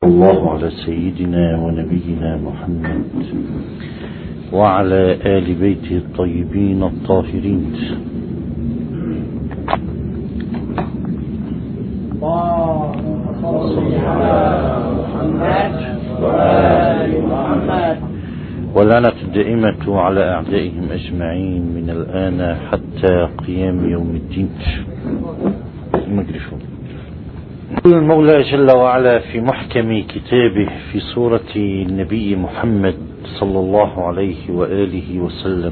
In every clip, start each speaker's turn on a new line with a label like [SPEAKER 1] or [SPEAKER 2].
[SPEAKER 1] الله على سيدنا ونبينا محمد وعلى آل بيته الطيبين الطاهرين. ولعنة الدائمة على أعدائهم أجمعين من الآن حتى قيام يوم الدين. المولى جل وعلا في محكم كتابه في سورة النبي محمد صلى الله عليه وآله وسلم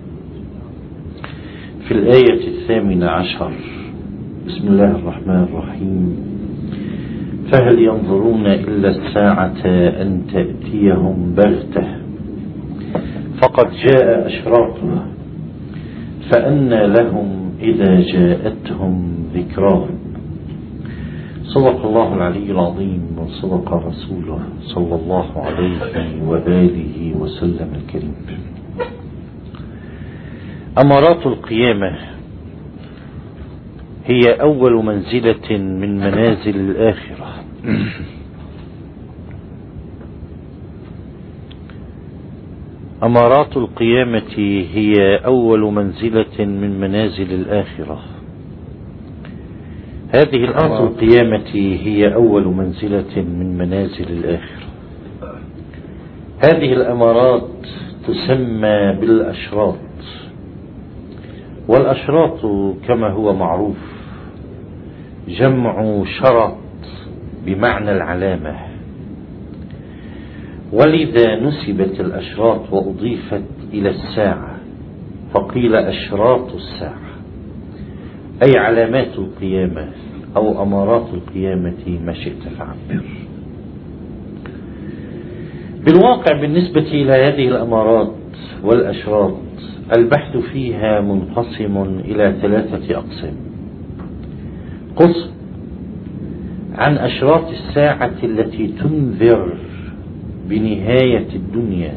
[SPEAKER 1] في الآية 18: بسم الله الرحمن الرحيم: فهل ينظرون إلا الساعة أن تأتيهم بغتة فقد جاء أشراطها فأنى لهم إذا جاءتهم ذكراهم. صدق الله العلي العظيم وصدق رسوله صلى الله عليه وآله وسلم الكريم. أمارات القيامة هي أول منزلة من منازل الآخرة. أمارات القيامة هي أول منزلة من منازل الآخرة. هذه الأرض القيامة هي أول منزلة من منازل الآخرة. هذه الأمارات تسمى بالأشراط، والأشراط كما هو معروف جمع شرط بمعنى العلامة، ولذا نسبت الأشراط وأضيفت إلى الساعة فقيل أشراط الساعة، أي علامات القيامة أو أمارات القيامة ما شئت فعبر. بالواقع بالنسبة إلى هذه الأمارات والأشراط البحث فيها منقسم إلى 3 أقسام. قسم عن أشراط الساعة التي تنذر بنهاية الدنيا،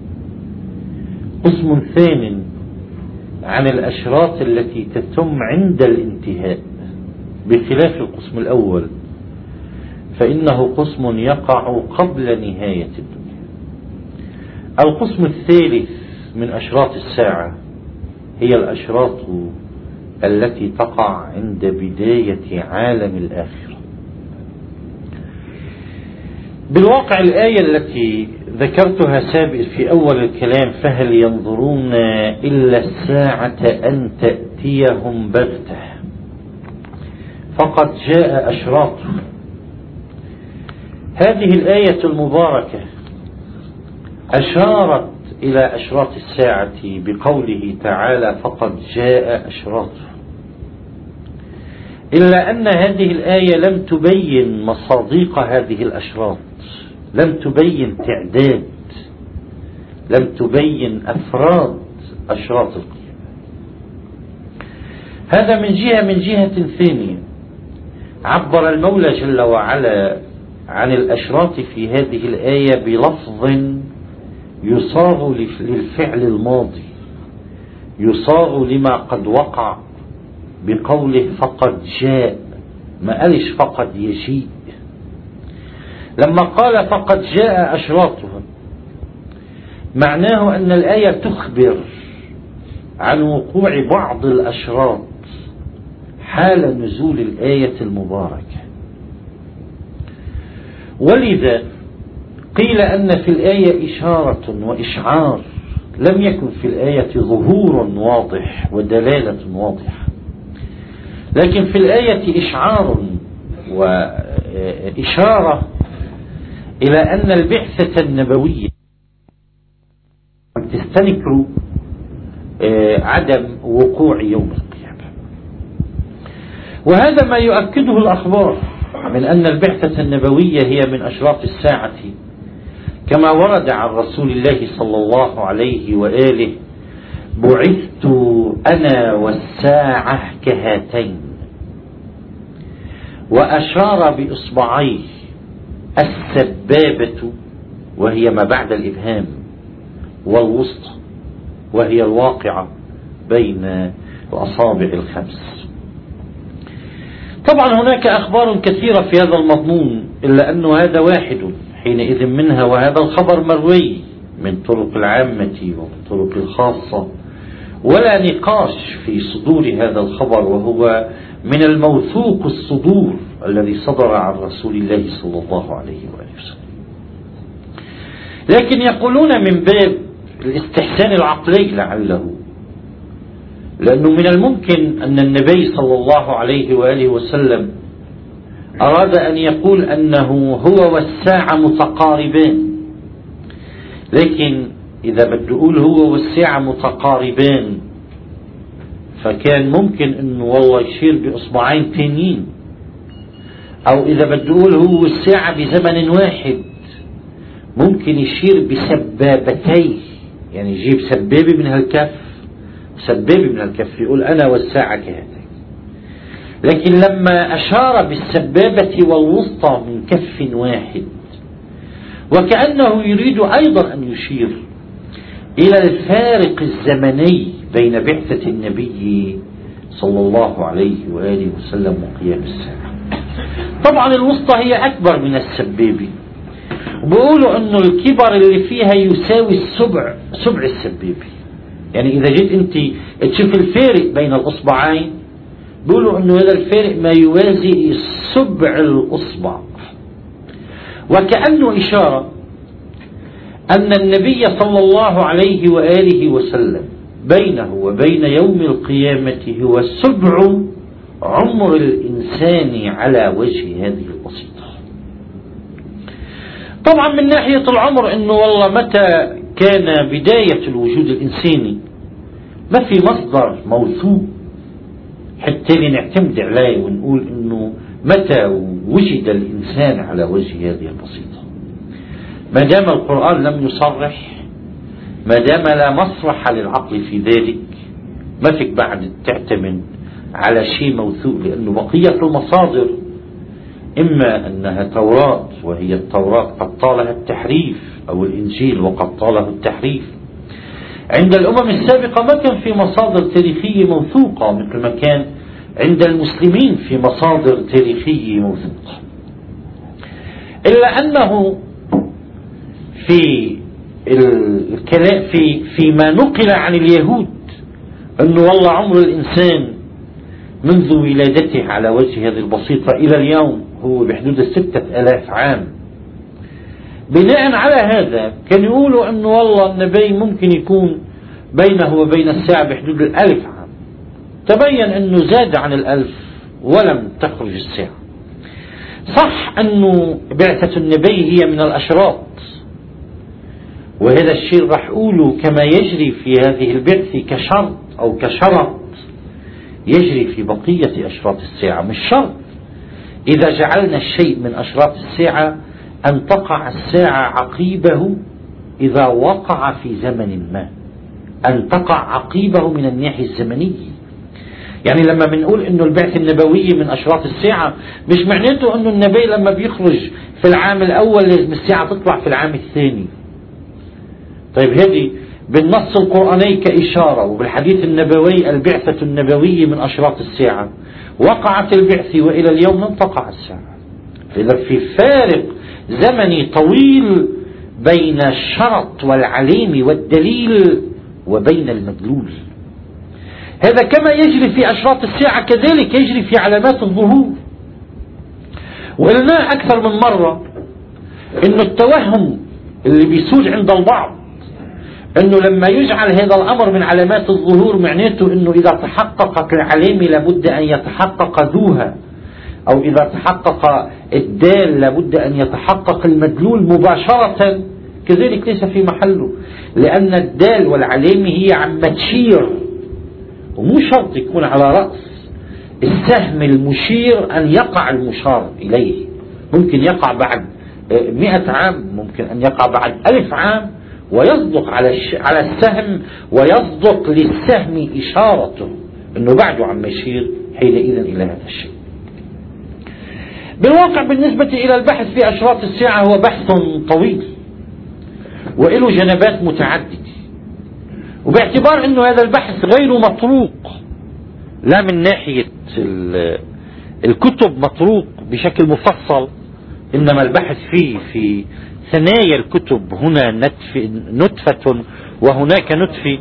[SPEAKER 1] قسم ثاني عن الأشراط التي تتم عند الانتهاء، بخلاف القسم الأول فإنه قسم يقع قبل نهاية الدنيا. القسم الثالث من أشراط الساعة هي الأشراط التي تقع عند بداية عالم الآخرة. بالواقع الآية التي ذكرتها سابقا في أول الكلام: فهل ينظرون إلا الساعة أن تأتيهم بغتة فقد جاء أشراطه، هذه الآية المباركة أشارت إلى أشراط الساعة بقوله تعالى: فقد جاء أشراطه، إلا أن هذه الآية لم تبين مصادق هذه الأشراط، لم تبين تعداد، لم تبين أفراد أشراط القيامة. هذا من جهة ثانية عبر المولى جل وعلا عن الأشراط في هذه الآية بلفظ يصاغ للفعل الماضي، يصاغ لما قد وقع بقوله فقد جاء، ما قالش فقد يجيء. لما قال فقد جاء أشراطها معناه أن الآية تخبر عن وقوع بعض الأشراط حال نزول الآية المباركة، ولذا قيل أن في الآية إشارة وإشعار، لم يكن في الآية ظهور واضح ودلالة واضحة، لكن في الآية إشعار وإشارة إلى أن البعثة النبوية تستنكر عدم وقوع يوم القيامة. وهذا ما يؤكده الأخبار من أن البعثة النبوية هي من أشراط الساعة، كما ورد عن رسول الله صلى الله عليه وآله: بعثت أنا والساعة كهاتين، وأشار بإصبعيه السبابة وهي ما بعد الإبهام، والوسطى وهي الواقعة بين الأصابع الخمس. طبعا هناك أخبار كثيرة في هذا المضمون، إلا أن هذا واحد حينئذ منها، وهذا الخبر مروي من طرق العامة ومن طرق الخاصة، ولا نقاش في صدور هذا الخبر، وهو من الموثوق الصدور الذي صدر عن رسول الله صلى الله عليه وآله وسلم. لكن يقولون من باب الاستحسان العقلي لعله، لأنه من الممكن أن النبي صلى الله عليه وآله وسلم أراد أن يقول أنه هو والساعة متقاربان، لكن إذا بده يقول هو والساعة متقاربان فكان ممكن أنه والله يشير بإصبعين تانيين، أو إذا بده يقول هو والساعة بزمن واحد ممكن يشير بسبابتين، يعني يجيب سبابة من هالكف سبابة من الكف يقول أنا والساعة كهاتين. لكن لما أشار بالسبابة والوسطى من كف واحد، وكأنه يريد أيضا أن يشير إلى الفارق الزمني بين بعثة النبي صلى الله عليه وآله وسلم وقيام الساعة. طبعا الوسطى هي أكبر من السبابة، وبيقولوا أنه الكبر اللي فيها يساوي سبع السبابة. يعني إذا جيت أنت تشوف الفارق بين الأصبعين بيقولوا أنه هذا الفارق ما يوازي سبع الأصبع، وكأنه إشارة أن النبي صلى الله عليه وآله وسلم بينه وبين يوم القيامة هو سبع عمر الإنسان على وجه هذه البسيطة. طبعا من ناحية العمر أنه والله متى كان بداية الوجود الإنساني ما في مصدر موثوق حتى لنعتمد عليه ونقول أنه متى وجد الإنسان على وجه هذه البسيطة. ما دام القرآن لم يصرح، ما دام لا مصرح للعقل في ذلك، ما فيك بعد تعتمد على شيء موثوق، لأنه بقية المصادر إما أنها توراة وهي التوراة قد طالها التحريف، أو الإنجيل وقد طاله التحريف. عند الأمم السابقة ما كان في مصادر تاريخية موثوقة مثل ما كان عند المسلمين في مصادر تاريخية موثوقة، إلا أنه فيما نقل عن اليهود أنه والله عمر الإنسان منذ ولادته على وجه هذه البسيطة إلى اليوم هو بحدود 6000 عام. بناء على هذا كان يقولوا أنه والله النبي ممكن يكون بينه وبين الساعة بحدود 1000 عام. تبين أنه زاد عن 1000 ولم تخرج الساعة. صح أنه بعثة النبي هي من الأشراط، وهذا الشيء راح أقوله كما يجري في هذه البعثة كشرط أو كشرط يجري في بقية أشراط الساعة. مش شرط إذا جعلنا الشيء من أشراط الساعة أن تقع الساعة عقيبه إذا وقع في زمن ما، أن تقع عقيبه من الناحية الزمنية. يعني لما بنقول أنه البعثة النبوية من أشراط الساعة مش معناته أنه النبي لما بيخرج في العام الأول لازم الساعة تطلع في العام الثاني. طيب هذه بالنص القرآني كإشارة، وبالحديث النبوي البعثة النبوية من أشراط الساعة، وقعت البعثة وإلى اليوم لم تقع الساعة. فإذا في فارق زمني طويل بين الشرط والعليم والدليل وبين المدلول. هذا كما يجري في أشراط الساعة كذلك يجري في علامات الظهور. وقلنا أكثر من مرة إنه التوهم اللي بيسود عند البعض أنه لما يجعل هذا الأمر من علامات الظهور معناته أنه إذا تحققت العلامة لابد أن يتحقق ذوها، أو إذا تحقق الدال لابد أن يتحقق المدلول مباشرة. كذلك ليس في محله، لأن الدال والعلامة هي عم تشير، ومو شرط يكون على رأس السهم المشير أن يقع المشار إليه. ممكن يقع بعد 100 عام، ممكن أن يقع بعد 1000 عام، ويصدق على السهم، ويصدق للسهم إشارته أنه بعده عم يشير حينئذ إلى هذا الشيء. بالواقع بالنسبة إلى البحث في أشراط الساعة هو بحث طويل وله جنبات متعددة، وباعتبار أنه هذا البحث غير مطروق لا من ناحية الكتب مطروق بشكل مفصل، إنما البحث فيه في ثنايا الكتب، هنا نتفة وهناك نتفة.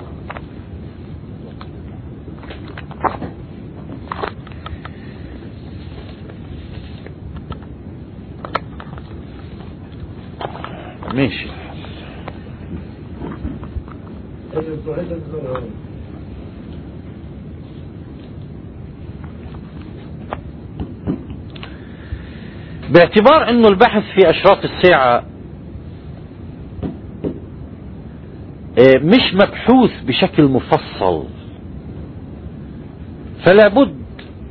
[SPEAKER 1] ماشي. باعتبار أنه البحث في أشراط الساعة مش مبحوث بشكل مفصل، فلا بد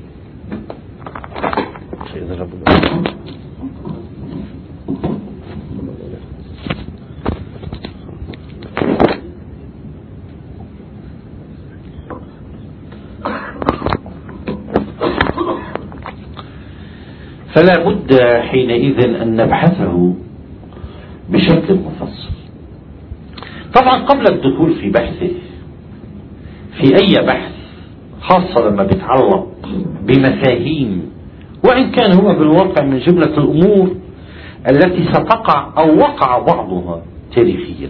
[SPEAKER 1] حينئذ أن نبحثه بشكل مفصل. طبعا قبل الدخول في بحثه، في أي بحث، خاصة لما بيتعلق بمفاهيم، وإن كان هو بالواقع من جملة الأمور التي ستقع أو وقع بعضها تاريخيا،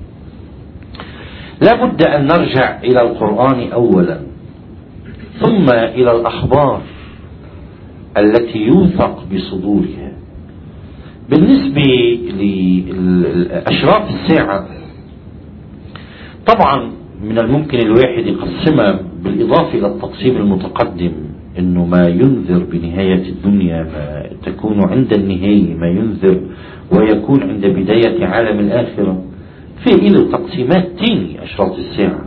[SPEAKER 1] لا بد أن نرجع إلى القرآن أولا، ثم إلى الأخبار التي يوثق بصدورها. بالنسبة لأشراط الساعة، طبعا من الممكن الواحد يقسمها بالإضافة إلى التقسيم المتقدم، إنه ما ينذر بنهاية الدنيا، ما تكون عند النهاية، ما ينذر ويكون عند بداية عالم الآخرة. في إلى تقسيمات تانية أشراط الساعة.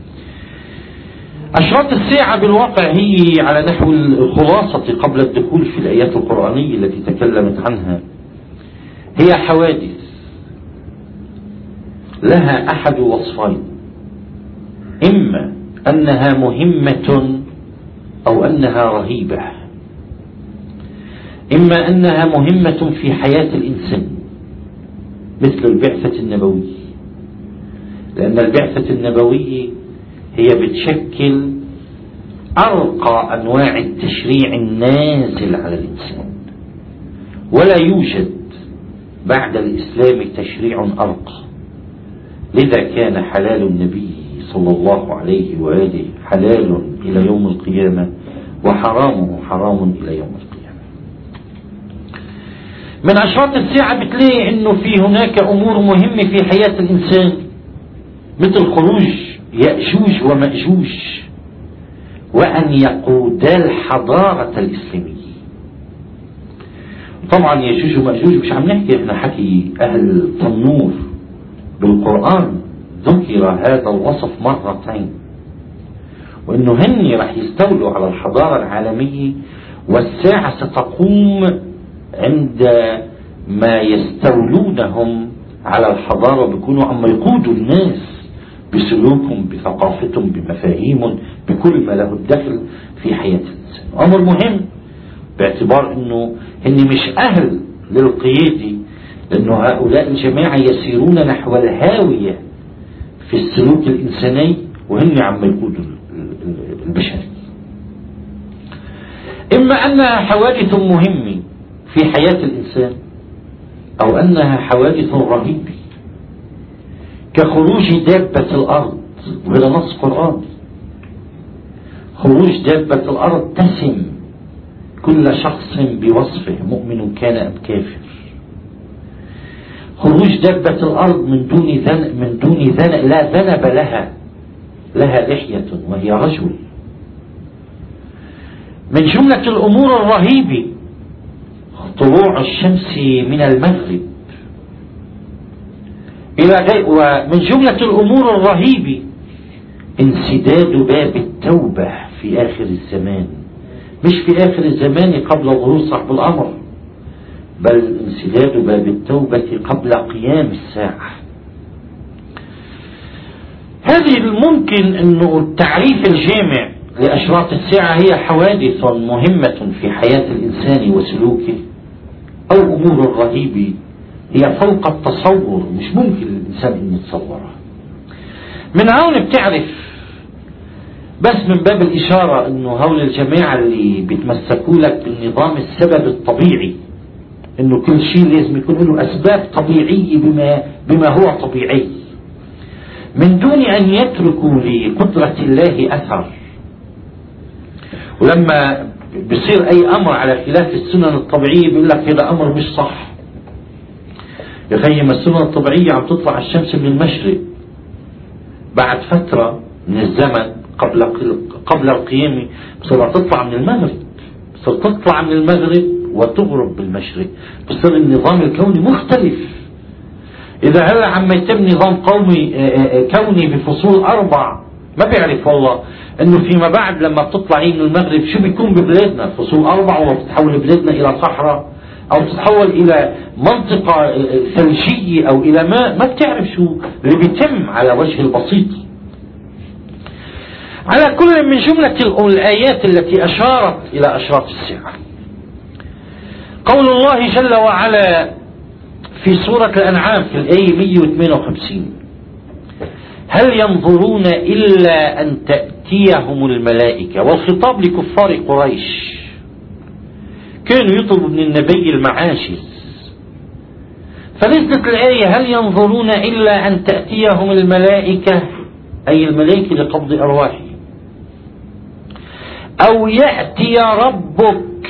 [SPEAKER 1] أشراط الساعة بالواقع هي على نحو الخلاصة قبل الدخول في الآيات القرآنية التي تكلمت عنها، هي حوادث لها أحد وصفين: إما أنها مهمة أو أنها رهيبة. إما أنها مهمة في حياة الإنسان مثل البعثة النبوية، لأن البعثة النبوية هي بتشكل أرقى أنواع التشريع النازل على الإنسان، ولا يوجد بعد الإسلام تشريع أرقى. لذا كان حلال النبي صلى الله عليه وآله حلال إلى يوم القيامة، وحرامه حرام إلى يوم القيامة. من أشراط الساعة بتلاقي أنه في هناك أمور مهمة في حياة الإنسان، مثل خروج يأجوج ومأجوج، وأن يقودا الحضارة الإسلامية. طبعا يأجوج ومأجوج مش عم نحكي احنا حكي أهل تنور، بالقرآن ذكر هذا الوصف مرتين، وأنه هن رح يستولوا على الحضارة العالمية، والساعة ستقوم عند ما يستولونهم على الحضارة، وبيكونوا عم يقودوا الناس بسلوكهم، بثقافتهم، بمفاهيمهم، بكل ما له الدخل في حياة الإنسان. أمر مهم باعتبار أنه هن مش أهل للقيادة، لأنه هؤلاء الجماعة يسيرون نحو الهاوية في السلوك الإنساني، وهن عم يقودوا البشرية. إما أنها حوادث مهمة في حياة الإنسان، أو أنها حوادث رهيبة كخروج دابة الأرض، وهذا نص قرآني. خروج دابة الأرض تسم كل شخص بوصفه، مؤمن كان أم كافر. خروج دابة الأرض من دون ذنب لا ذنب لها لحية وهي رجل. من جملة الأمور الرهيبة طلوع الشمس من المغرب ومن جملة الأمور الرهيبة انسداد باب التوبة في آخر الزمان، مش في آخر الزمان قبل ظهور صاحب الأمر، بل انسداد باب التوبة قبل قيام الساعة. هذه الممكن أنه التعريف الجامع لأشراط الساعة هي حوادث مهمة في حياة الإنسان وسلوكه، أو أمور رهيبة هي فوق التصور، مش ممكن الإنسان أن يتصورها. من هون بس من باب الإشارة أنه هول الجماعة اللي بيتمسكوا لك بالنظام السبب الطبيعي، أنه كل شيء لازم يكون له أسباب طبيعية بما هو طبيعي، من دون أن يتركوا لقدرة الله أثر. ولما بيصير أي أمر على خلاف السنن الطبيعية بيقول لك هذا أمر مش صح. يا أخي ما السنن الطبيعية عم تطلع الشمس من المشرق، بعد فترة من الزمن قبل القيامة بصير تطلع من المغرب، بصير تطلع من المغرب وتغرب بالمشرق، بصير النظام الكوني مختلف. إذا هلا عم يتم نظام كوني بفصول 4، ما بيعرف والله انه فيما بعد لما بتطلع هي من المغرب شو بيكون ببلادنا، فصول 4 وبتتحول بلادنا الى صحراء او تتحول الى منطقة ثلجية او الى ما بتعرف شو اللي بيتم على وجه البسيط. على كل من جملة الآيات التي أشارت إلى أشراط الساعة قول الله جل وعلا في سورة الأنعام في الآية 158: هل ينظرون إلا أن تأتيهم الملائكة، والخطاب لكفار قريش كانوا يطلبوا من النبي المعاجز، فنزلت الآية هل ينظرون إلا أن تأتيهم الملائكة، أي الملائكة لقبض أرواحهم، أو يأتي ربك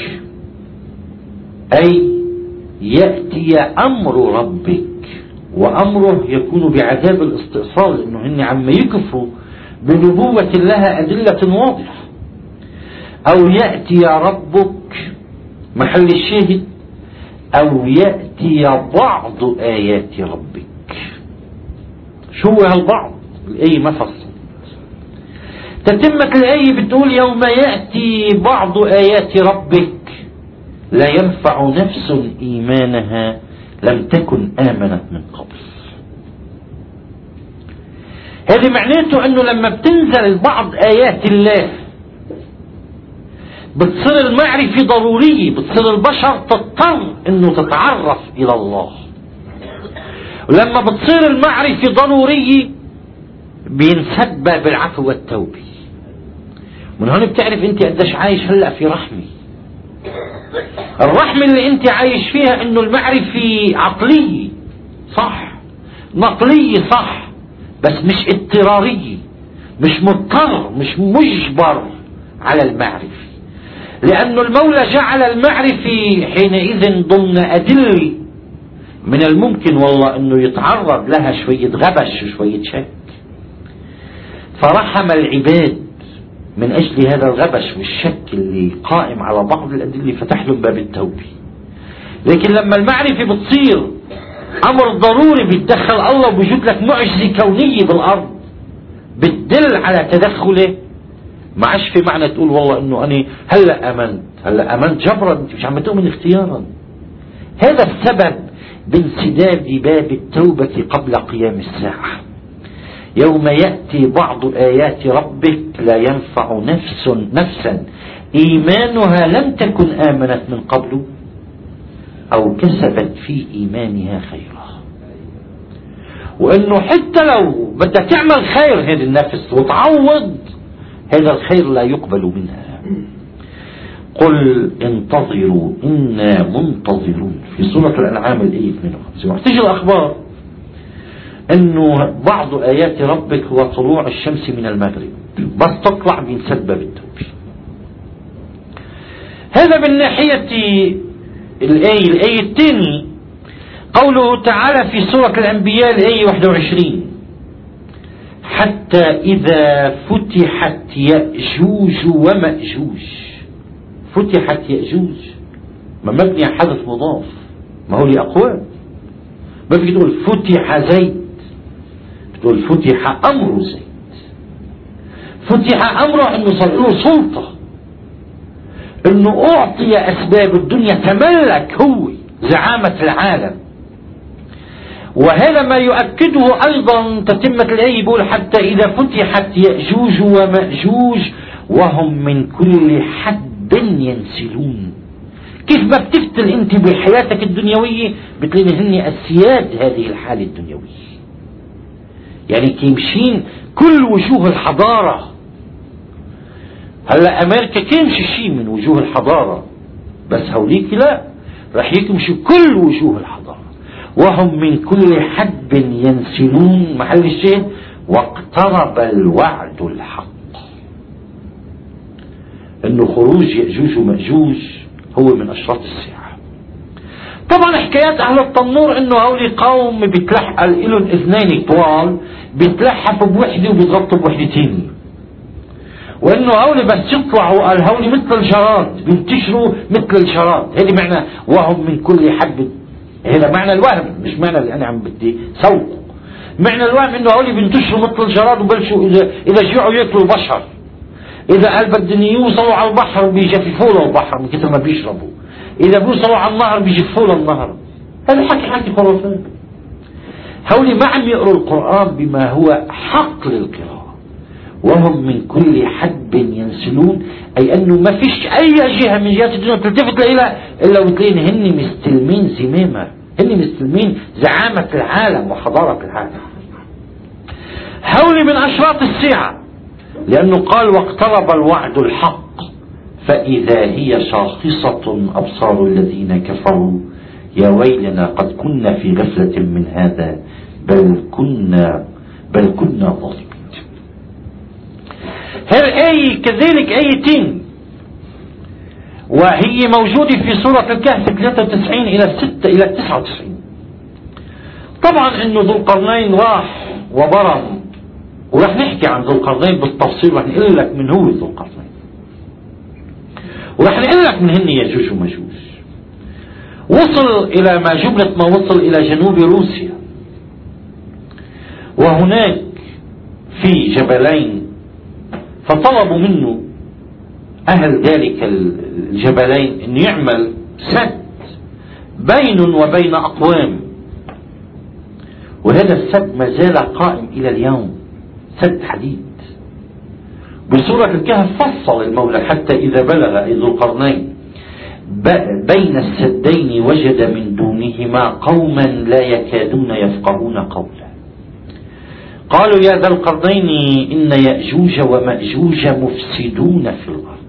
[SPEAKER 1] أي يأتي أمر ربك، وأمره يكون بعذاب الاستئصال، لأنه هن عم يكفروا بنبوة لها أدلة واضحة. أو يأتي ربك محل الشاهد، أو يأتي بعض آيات ربك. شو هالبعض؟ الآية ما فصل. تتمة الآية بتقول يوم يأتي بعض آيات ربك لا ينفع نفس إيمانها لم تكن آمنت من قبل. هذا معناته أنه لما بتنزل بعض آيات الله بتصير المعرفة ضرورية، بتصير البشر تضطر أنه تتعرف إلى الله. ولما بتصير المعرفة ضرورية بينسد باب العفو والتوبة. من هون بتعرف أنت قديش عايش هلأ في رحمة. الرحمة اللي أنت عايش فيها أنه المعرفة عقلية صح، نقلية صح، بس مش اضطرارية، مش مضطر، مش مجبر على المعرفة، لأن المولى جعل المعرفة حينئذ ضمن أدلة من الممكن والله أنه يتعرض لها شوية غبش وشوية شك، فرحم العباد من أجل هذا الغبش والشك اللي قائم على بعض الأدلة، فتح لهم باب التوبة. لكن لما المعرفة بتصير أمر ضروري بيتدخل الله وبيجيب لك معجزة كونية بالأرض بتدل على تدخله، ما عادش في معنى تقول والله انه انا هلا امنت جبرا، انت مش عم تؤمن اختيارا. هذا السبب بانسداد باب التوبة قبل قيام الساعة. يوم يأتي بعض آيات ربك لا ينفع نفسا إيمانها لم تكن آمنت من قبل أو كسبت في إيمانها خيرا. وأنه حتى لو بدها تعمل خير هذه النفس وتعوض، هذا الخير لا يقبل منها. قل انتظروا إنا منتظرون في سورة الأنعام الآية 52. تيجي الأخبار أنه بعض آيات ربك هو طلوع الشمس من المغرب، بس تطلع بينسد باب التوبة. هذا من ناحية الآية الثانية قوله تعالى في سورة الأنبياء الآية 21: حتى إذا فتحت يأجوج ومأجوج. فتحت يأجوج ما مبني حدث مضاف، ما هو لأقوال. ما فيك تقول فتح زيد، تقول فتح أمر زيد. فتح أمره أنه صار له سلطة، أنه أعطي أسباب الدنيا، تملك هو زعامة العالم. وهذا ما يؤكده أيضا تتمة الآية، يقول حتى إذا فتحت يأجوج ومأجوج وهم من كل حد ينسلون. كيف ما بتفتل أنت بحياتك الدنيوية بتلاقي هن أسياد هذه الحالة الدنيوية، يعني كيمشين كل وجوه الحضارة هلا أمريكا تمشي شيء من وجوه الحضارة، بس هوليك لا، رح يمشي كل وجوه الحضارة. وهم من كل حدب ينسلون، محل الشيء واقترب الوعد الحق. انه خروج يأجوج ومأجوج هو من اشراط الساعة. طبعا حكايات اهل التنور انه هولي قوم بيتلحق لهم اذنين طوال بيتلحفوا بوحدة وبيضغطوا بوحدة تانية، وانه هولي بس يطلعوا قال هولي مثل الجراد بينتشروا مثل الجراد. هذه معنى وهم من كل حدب، هذا معنى الوهم مش معنى اللي انا عم بدي سوقه. معنى الوهم انه هولي بينتشروا مثل الجراد وبلشوا اذا جوعوا ياكلوا البشر، اذا قال بدهم يوصلوا على البحر بيجففوا له البحر من كثر ما بيشربوا، اذا بيوصلوا على النهر بيجفوا له النهر. هذا حكي خرافات. هولي ما عم يقروا القرآن بما هو حق للقراءة. وهم من كل حدب ينسلون، اي انه ما فيش اي جهة من جهات الدنيا تلتفت اليها الا وتلاقين هن مستلمين زمامة، هن مستلمين زعامة العالم وحضارة العالم. هولي من اشراط الساعة، لأنه قال واقترب الوعد الحق فإذا هي شاخصة أبصار الذين كفروا يا ويلنا قد كنا في غفلة من هذا بل كنا ظالمين. هذه الآية كذلك آيتين، وهي موجودة في سورة الكهف 93 إلى 99. طبعا إنه ذو القرنين راح وبرم، ورح نحكي عن ذو القرنين بالتفصيل، ورح نقول لك من هو ذو القرنين، ورح نقول لك من هن يأجوج ومأجوج. وصل إلى ما جملة ما وصل إلى جنوب روسيا، وهناك في جبلين، فطلبوا منه أهل ذلك الجبلين أن يعمل سد بين وبين أقوام، وهذا السد ما زال قائم إلى اليوم، سد حديد. بسورة الكهف فصل المولى حتى إذا بلغ ذو القرنين بين السدين وجد من دونهما قوما لا يكادون يفقهون قولا قالوا يا ذا القرنين إن يأجوج ومأجوج مفسدون في الأرض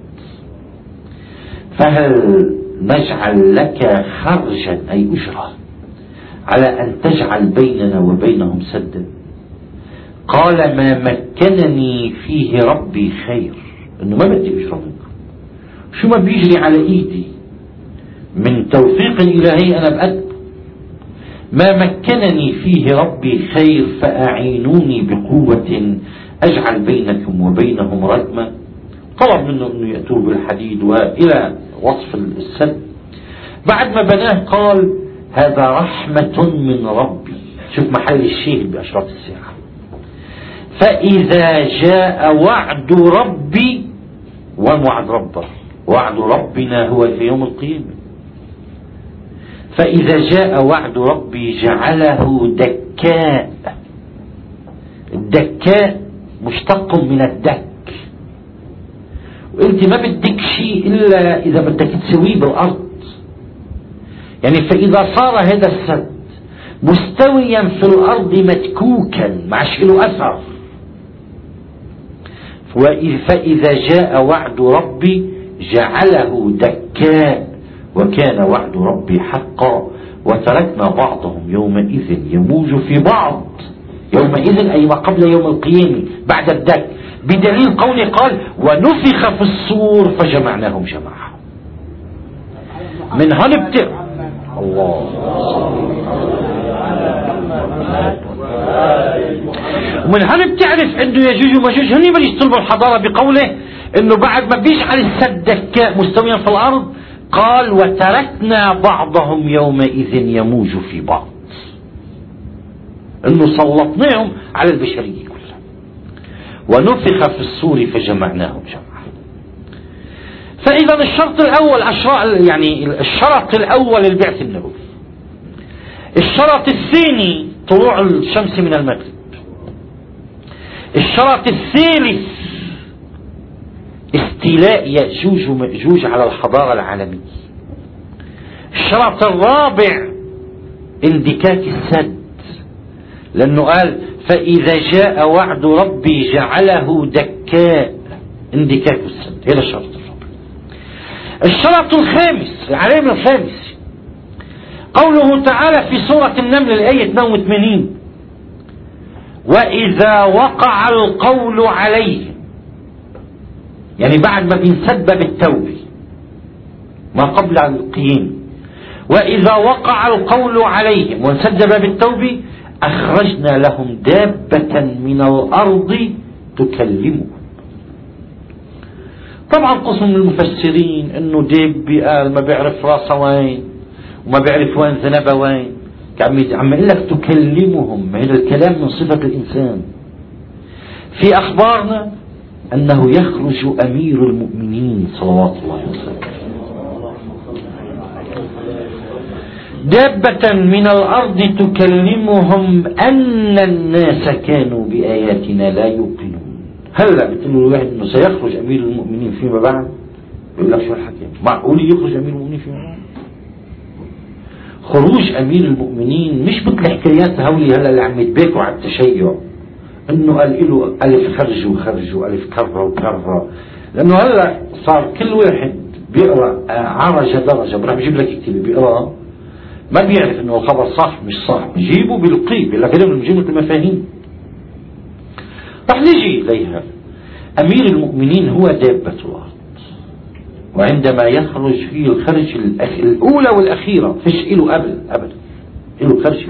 [SPEAKER 1] فهل نجعل لك خرجا أي أجرة على أن تجعل بيننا وبينهم سدا؟ قال ما مكنني فيه ربي خير، انه ما بدي اجرى منكم، شو ما بيجري على ايدي من توفيق الهي انا بقدم. ما مكنني فيه ربي خير فاعينوني بقوة اجعل بينكم وبينهم ردما. طلب منه انه يأتوه بالحديد والى وصف السد. بعد ما بناه قال هذا رحمة من ربي. شوف محل الشيء بأشراط الساعة. فإذا جاء وعد ربي، ووعد ربه وعد ربنا هو في يوم القيامة، فإذا جاء وعد ربي جعله دكاء. الدكاء مشتق من الدك، وانت ما بدك شيء إلا إذا بدك تسويه بالأرض. يعني فإذا صار هذا السد مستويا في الأرض متكوكا ما له أثر، فإذا جاء وعد ربي جعله دكاء وكان وعد ربي حقا وتركنا بعضهم يومئذ يموج في بعض. يومئذ أي ما قبل يوم القيامة بعد الدك، بدليل قوله قال ونفخ في الصور فجمعناهم جماعة. من هنبتئ الله ومن هنا بتعرف انه يجوج وماجوج هن بده يطلبوا الحضاره بقوله انه بعد ما بيجعل السد دكاء مستويا في الارض قال وتركنا بعضهم يومئذ يموج في بعض، انه سلطناهم على البشريه كلها. ونفخ في الصور فجمعناهم جمعا. فاذا الشرط الاول يعني الشرط الاول البعث النبوي. الشرط الثاني طلوع الشمس من المغرب. الشرط الثالث استيلاء يأجوج ومأجوج على الحضارة العالمية. الشرط الرابع اندكاك السد، لأنه قال فإذا جاء وعد ربي جعله دكاء، اندكاك بالسد. هذا الشرط الرابع. الشرط الخامس، العلامة الخامس، قوله تعالى في سورة النمل الآية 82: وإذا وقع القول عليهم، يعني بعد ما بينسبب التوبة ما قبل القيام، وإذا وقع القول عليهم وانسجب بالتوبة أخرجنا لهم دابة من الأرض تكلمهم. طبعا قسم من المفسرين انه دابة قال ما بيعرف راسه وين وما بيعرف وين ذنبه وين، عم يقول لك تكلمهم. هذا الكلام من صفة الإنسان. في أخبارنا أنه يخرج أمير المؤمنين صلوات الله وسلم دابة من الأرض تكلمهم أن الناس كانوا بآياتنا لا يوقنون. هلا بتقول له واحد انه سيخرج امير المؤمنين فيما بعد، بيقول لك شو الحكي؟ معقول يخرج امير المؤمنين فيما بعد؟ خروج امير المؤمنين مش مثل حكايات هولي هلا اللي عم يتباكوا على التشيع انه قال له الف خرج وخرج والف كره وكره، لانه هلا صار كل واحد بيقرا عرج درجه براح بجيب لك يكتب بيقرا ما بيعرف انه الخبر صح مش صح، بجيبه بيلقيه بيقول لك هذول بجيبوا المفاهيم. رح نجي إليها. أمير المؤمنين هو دابة الأرض، وعندما يخرج فيه الخرج الأولى والأخيرة فيش إله قبل أبدا، إله خرج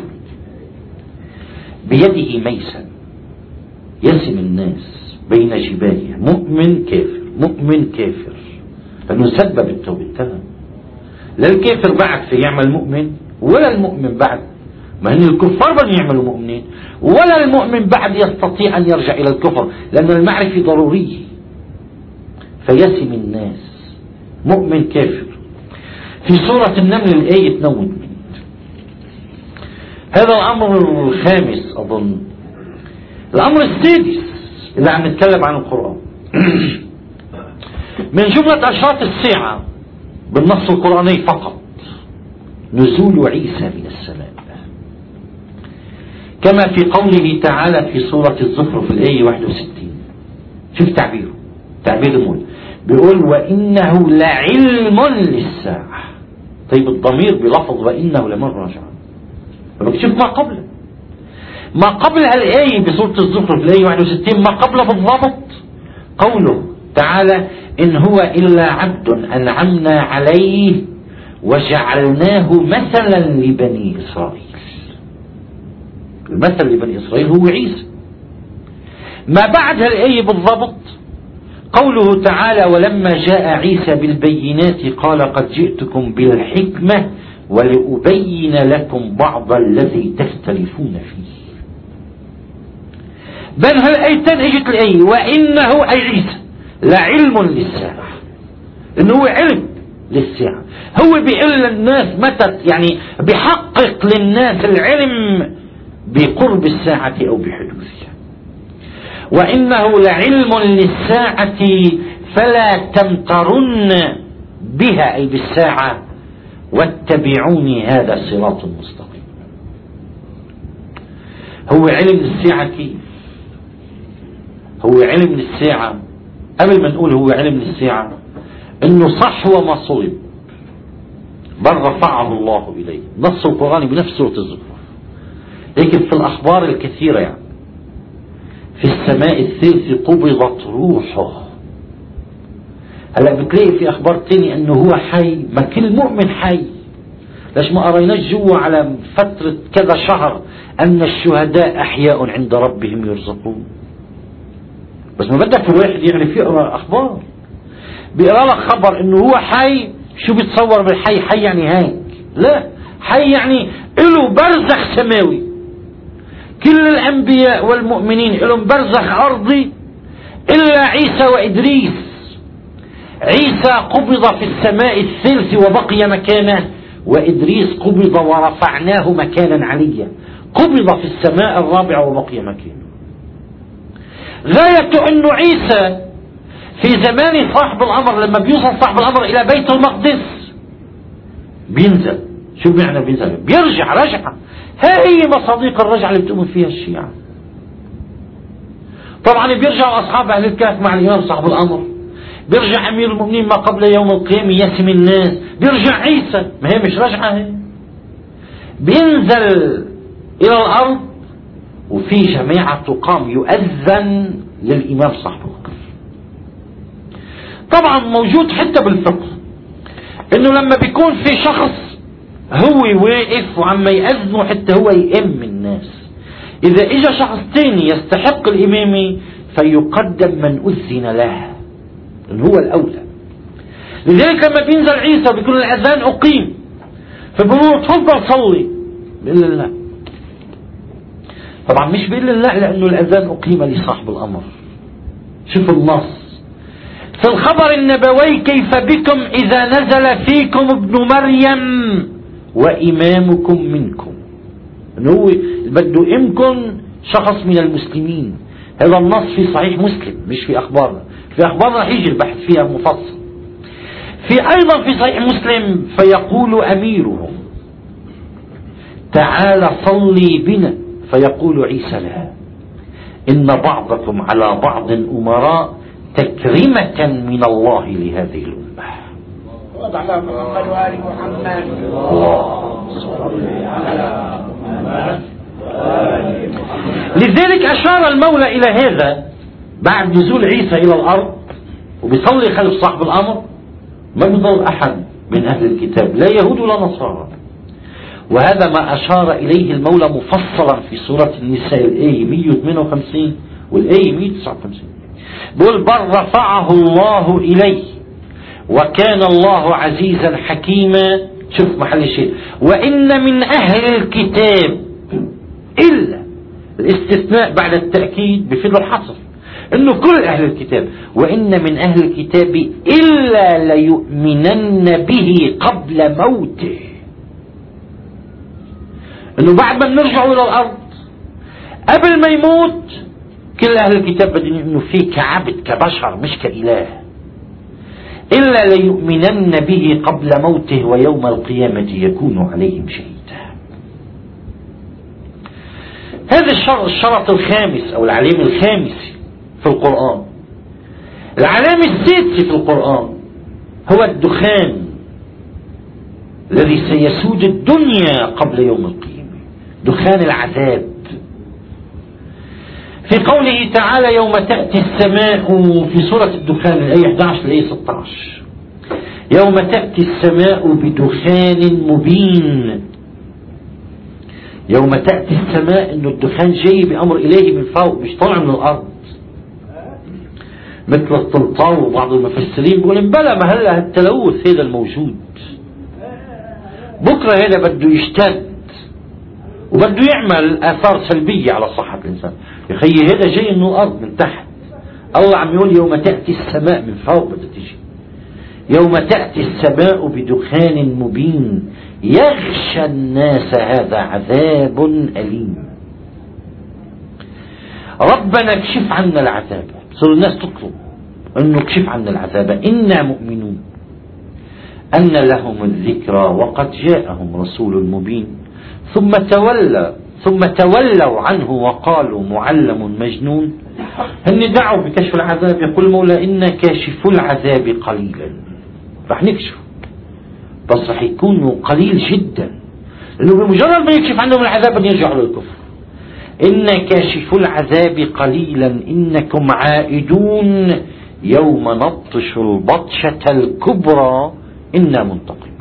[SPEAKER 1] بيده ميسا يسم الناس بين جبالها مؤمن كافر مؤمن كافر، لأنه سبب التوبة انتهى. لا الكافر بعد في يعمل مؤمن ولا المؤمن بعد، ما هن الكفار بدهم يعملوا مؤمنين، ولا المؤمن بعد يستطيع أن يرجع إلى الكفر، لأن المعرفة ضرورية. فيسم الناس مؤمن كافر في سورة النمل الآية 82. هذا الأمر الخامس أظن. الأمر السادس اللي عم نتكلم عن القرآن من جملة أشراط الساعة بالنص القرآني فقط نزول عيسى من السماء، كما في قوله تعالى في سورة الزخرف الآية 61. شوف تعبيره، تعبير المول، بيقول وإنه لعلم للساعة. طيب الضمير بلفظ وإنه لمن رجع، شوف ما قبله، ما قبل الآية بسورة الزخرف الآية 61 ما قبله بالضبط قوله تعالى إن هو إلا عبد أنعمنا عليه وجعلناه مثلا لبني إسرائيل. المثل لبني إسرائيل هو عيسى. ما بعد الآية بالضبط قوله تعالى ولما جاء عيسى بالبينات قال قد جئتكم بالحكمة ولأبين لكم بعض الذي تختلفون فيه. بل هالآيتين اجت الآية وإنه أي عيسى لعلم للساعة، إنه هو علم للساعة، هو بيقول للناس متى، يعني بيحقق للناس العلم بقرب الساعة أو بحدوثها. وإنه لعلم للساعة فلا تمترن بها أي بالساعة واتبعوني هذا صراط مستقيم. هو علم الساعة كيف؟ هو علم الساعة قبل ما نقول هو علم الساعة انه صح وما صلب بل رفعه الله اليه، نص القرآن بنفس سورة الزخرف. لكن في الأخبار الكثيرة يعني في السماء الثالث قبضت روحه. هلا بتلاقي في أخبار تاني أنه هو حي، ما كل مؤمن حي. ليش ما قريناش جوا على فترة كذا شهر أن الشهداء أحياء عند ربهم يرزقون؟ بس ما بدك الواحد يعرف يقرأ أخبار، بيقرأ لك خبر أنه هو حي. شو بيتصور بالحي؟ حي يعني هيك؟ لا، حي يعني له برزخ سماوي. كل الأنبياء والمؤمنين لهم برزخ أرضي إلا عيسى وإدريس. عيسى قبض في السماء الثالث وبقي مكانه، وإدريس قبض ورفعناه مكانا عليا، قبض في السماء الرابعة وبقي مكانه. غاية أنه عيسى في زمان صاحب الأمر لما بيوصل صاحب الأمر إلى بيت المقدس بينزل. شو معنى بينزل؟ بيرجع رجعة. هاي مصاديق الرجعة اللي بتؤمن فيها الشيعة. طبعا بيرجعوا أصحاب أهل الكهف مع الإمام صاحب الأمر بيرجع أمير المؤمنين ما قبل يوم القيامة يسم الناس، بيرجع عيسى، ما هي مش رجعة هي، بينزل إلى الأرض وفي جماعة تقام يؤذن للإمام صاحب القبر. طبعا موجود حتى بالفقه إنه لما بيكون في شخص هو واقف وعم يأذنه حتى هو يئم الناس، إذا إجا شخص تاني يستحق الإمامة فيقدم من أذن له لأنه هو الأولى. لذلك لما بينزل عيسى بيكون الأذان أقيم، فبيقولوا تفضل صلي، بيقول لا. طبعا مش بيقول لا لأنه الأذان أقيم لصاحب الأمر. شوف النص في الخبر النبوي: كيف بكم إذا نزل فيكم ابن مريم وإمامكم منكم. إنه هو بده إمكن شخص من المسلمين. هذا النص في صحيح مسلم مش في أخبارنا. في أخبارنا رح يجي البحث فيها مفصل. في أيضا في صحيح مسلم: فيقول أميرهم تعال صلي بنا، فيقول عيسى لا، إن بعضكم على بعض أمراء تكريمة من الله لهذه الأمة.
[SPEAKER 2] على محمد وآل محمد.
[SPEAKER 1] لذلك أشار المولى إلى هذا بعد نزول عيسى إلى الأرض وبيصلي خلف صاحب الأمر، ما بيضل أحد من أهل الكتاب لا يهود ولا نصارى. وهذا ما أشار إليه المولى مفصلا في سورة النساء الآية 158 والآية 159. بقول: بل رفعه الله إليه وكان الله عزيزا حكيما. شوف محل الشيء: وإن من أهل الكتاب إلا، الاستثناء بعد التأكيد بفيد الحصر، إنه كل أهل الكتاب. وإن من أهل الكتاب إلا ليؤمنن به قبل موته. إنه بعد ما بنرجعوا إلى الأرض قبل ما يموت كل أهل الكتاب بدهم يؤمنوا فيه كعبد كبشر مش كإله. إلا ليؤمنن به قبل موته ويوم القيامة يكون عليهم شهيدا. هذا الشرط الخامس أو العلامة الخامس في القرآن. العلامة السادسة في القرآن هو الدخان الذي سيسود الدنيا قبل يوم القيامة، دخان العذاب. في قوله تعالى: يوم تأتي السماء، في سورة الدخان الآية 11 الآية 16: يوم تأتي السماء بدخان مبين. يوم تأتي السماء إنه الدخان جاي بأمر إلهي من فوق مش طالع من الأرض مثل الطلطاو. وبعض المفسرين بيقول بلى ما هلا التلوث هذا الموجود بكرة هذا بده يشتد وبده يعمل آثار سلبية على صحة الإنسان. يا خيي هذا جاي من الأرض من تحت. الله عم يقول يوم تأتي السماء من فوق بدها تجي. يوم تأتي السماء بدخان مبين يغشى الناس هذا عذاب أليم. ربنا اكشف عنا العذاب. صار الناس تطلب انه اكشف عنا العذاب إنا مؤمنون أن لهم الذكرى وقد جاءهم رسول مبين ثم تولوا عنه وقالوا معلم مجنون. هن دعوا بكشف العذاب. يقول المولى: إنا كاشف العذاب قليلا. رح نكشف بس رح يكون قليل جدا، لأنه بمجرد ما يكشف عنهم العذاب يرجعوا للكفر. إنا كاشف العذاب قليلا إنكم عائدون يوم نبطش البطشة الكبرى إنا منتقمون.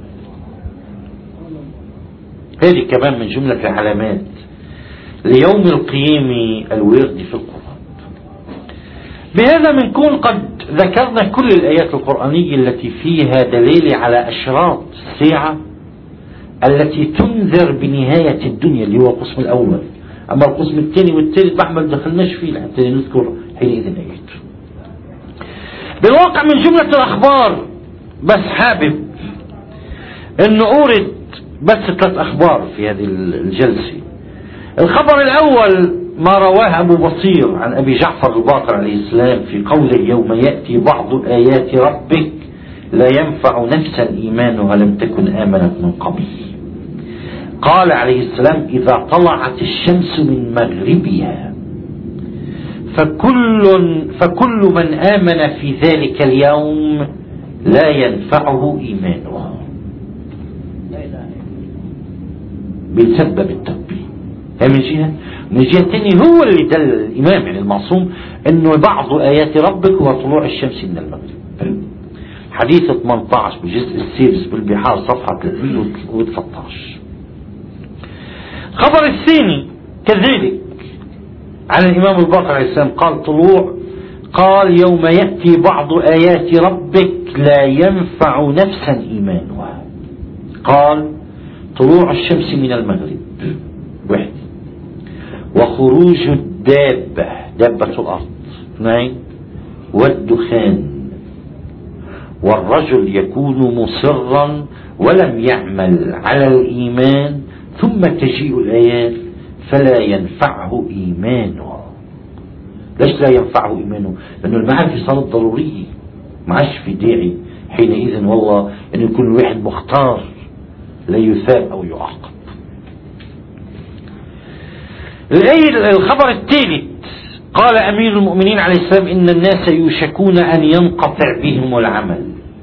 [SPEAKER 1] هذه كمان من جملة العلامات ليوم القيامة الوارد في القرآن. بهذا بنكون قد ذكرنا كل الآيات القرآنية التي فيها دليل على أشراط الساعة التي تنذر بنهاية الدنيا، اللي هو القسم الأول. أما القسم الثاني والثالث بعمل دخلناش فيه حتى نذكر حينئذ آيات. بالواقع من جملة الأخبار بس حابب أنه أورد بس 3 أخبار في هذه الجلسة. الخبر الأول ما رواه أبو بصير عن أبي جعفر الباقر عليه السلام في قوله: يوم يأتي بعض آيات ربك لا ينفع نفسا إيمانها لم تكن آمنت من قبل. قال عليه السلام: إذا طلعت الشمس من مغربها فكل من آمن في ذلك اليوم لا ينفعه إيمانه بسبب التوبة. من جهة، من جهة ثانية هو اللي دل الإمام يعني المعصوم أنه بعض آيات ربك هو طلوع الشمس من المغرب. حديث 18 بالجزء السادس بالبحار صفحة 313. الخبر الثاني كذلك عن الإمام الباقر عليه السلام قال يوم يأتي بعض آيات ربك لا ينفع نفسا إيمانها. قال طلوع الشمس من المغرب واحد، وخروج دابة الأرض اثنين، والدخان، والرجل يكون مصرا ولم يعمل على الإيمان ثم تجيء الآيات فلا ينفعه إيمانه. ليش لا ينفعه إيمانه؟ لأنه المعرفة صارت ضرورية، ما عادش في داعي حينئذ والله أن يكون الواحد مختار لا يثاب أو يعاقب. الخبر الثالث قال أمير المؤمنين عليه السلام إن الناس يوشكون أن ينقطع بهم العمل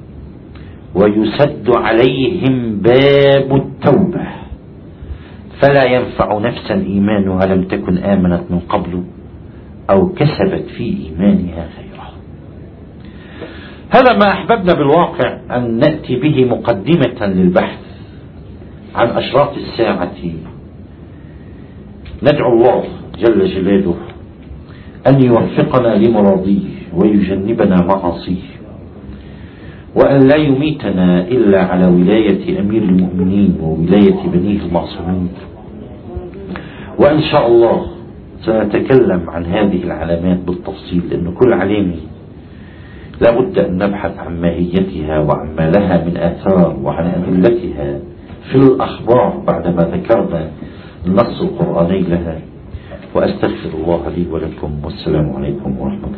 [SPEAKER 1] ويسد عليهم باب التوبة فلا ينفع نفسا إيمانها لم تكن آمنت من قبل أو كسبت في إيمانها خيرا. هذا ما أحببنا بالواقع أن نأتي به مقدمة للبحث عن أشراط الساعة. ندعو الله جل جلاله أن يوفقنا لمراضيه ويجنبنا معاصيه، وأن لا يميتنا إلا على ولاية أمير المؤمنين وولاية بنيه المعصومين. وإن شاء الله سنتكلم عن هذه العلامات بالتفصيل، لأن كل علامة لا بد أن نبحث عن ماهيتها وعن ما لها من آثار وعن أدلتها في الأخبار بعدما ذكرنا النص القرآني لها. وأستغفر الله لي ولكم، والسلام عليكم ورحمة الله.